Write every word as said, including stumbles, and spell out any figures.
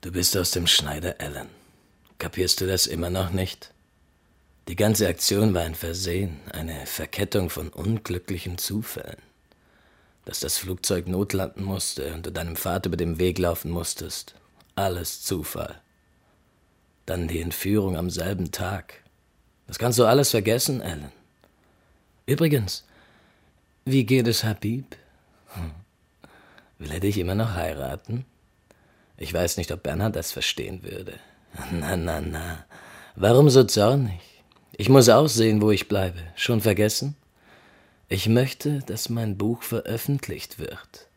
Du bist aus dem Schneider, Alan. Kapierst du das immer noch nicht? Die ganze Aktion war ein Versehen, eine Verkettung von unglücklichen Zufällen. Dass das Flugzeug notlanden musste und du deinem Vater über den Weg laufen musstest. Alles Zufall. Dann die Entführung am selben Tag. Das kannst du alles vergessen, Alan. Übrigens, wie geht es Habib? Hm. Will er dich immer noch heiraten? Ich weiß nicht, ob Bernhard das verstehen würde. Na, na, na. Warum so zornig? Ich muss auch sehen, wo ich bleibe. Schon vergessen? Ich möchte, dass mein Buch veröffentlicht wird.